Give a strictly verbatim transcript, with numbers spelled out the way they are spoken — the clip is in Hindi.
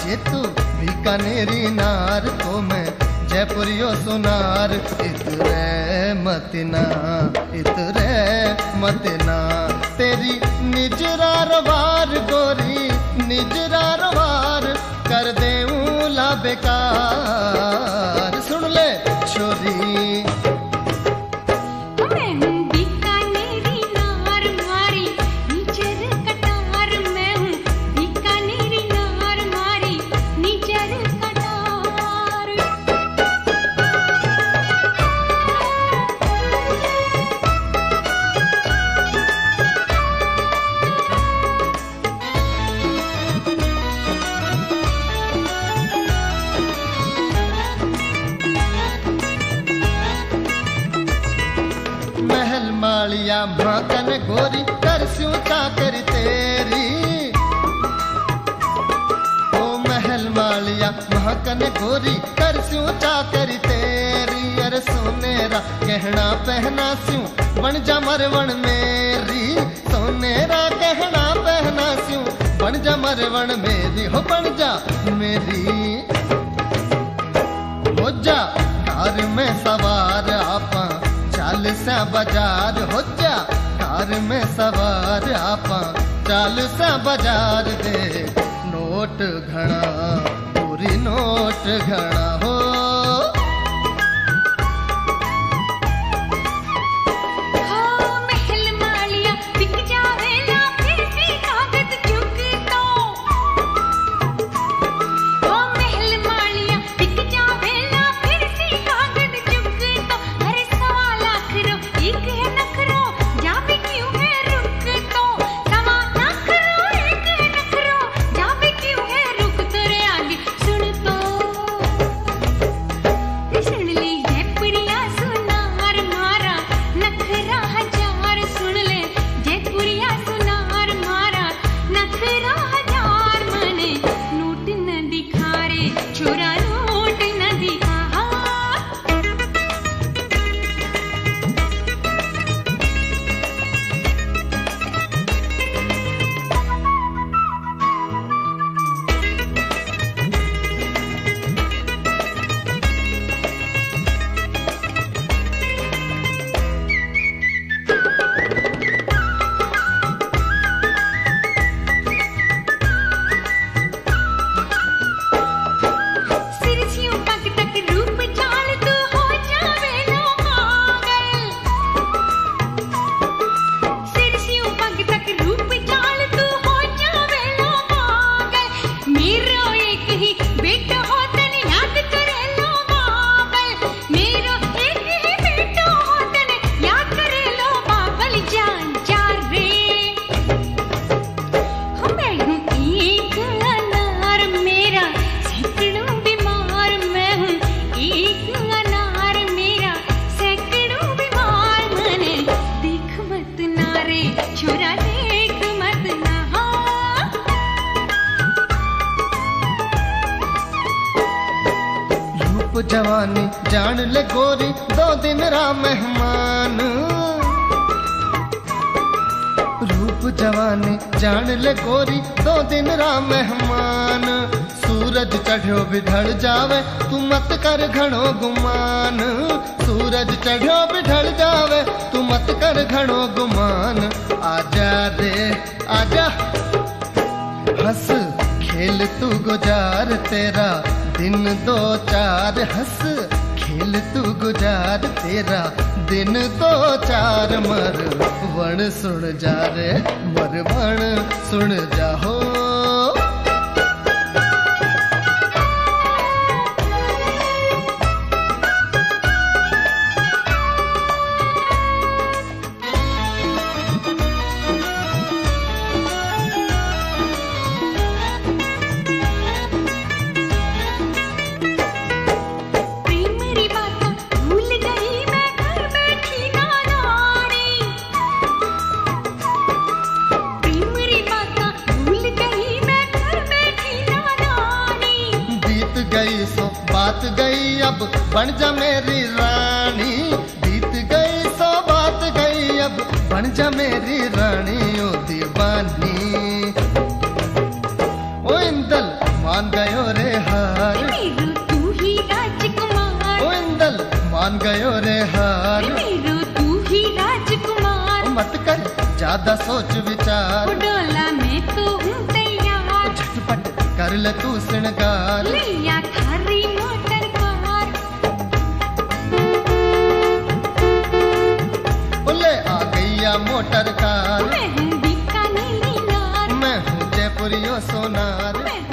ये तू बीकानेरी नार तो मैं जयपुरियो सुनार। इतरे मतना इतरे मतना तेरी निजरार वार गोरी निजरार वार कर देऊं ला बेकार। सुन ले छोरी मालिया माकन गोरी कर स्यूं चाकर तेरी। ओ महल मालिया माकन गोरी कर स्यूं चाकर तेरी। अरे सोनेरा कहना पहना स्यूं बन जा मरवण मेरी। सोनेरा कहना पहना स्यूं बन जा मरवण मेरी। हो बन जा मेरी हो जा कार में सवार आपा चाल सा बाजार। हो जा कार में सवार आपा चाल सा बाजार। दे नोट घना पूरी नोट घना हो। जवानी जान ले गोरी दो दिन रा मेहमान। रूप जवानी जान ले गोरी दो दिन रा मेहमान। सूरज चढ़ो भी ढल जावे तू मत कर घणो गुमान। सूरज चढ़ो भी ढल जावे तू मत कर घणो गुमान। आजा रे आजा हंस खेल तू गुजार तेरा दिन दो चार। हंस खेल तू गुजार तेरा दिन दो चार। मर वण सुन जा रे मर वण सुन जा हो। बात गई अब बन जा मेरी रानी। बीत गई सो बात गई अब बन जा मेरी रानी। ओ दीवानी ओ इंदल मान गयो रे हार। मेरू तू ही राजकुमार। ओ इंदल मान गयो रे हार। मेरू तू ही राजकुमार। मत कर ज्यादा सोच विचार। डोला में तू तैयार। झटपट कर ले तू श्रृंगार। लिया थारी मोटर कार। ले आ गईया मोटर कार। मैं हूँ बीकानेरी नार। मैं हूँ जयपुरियो सोनार। मैं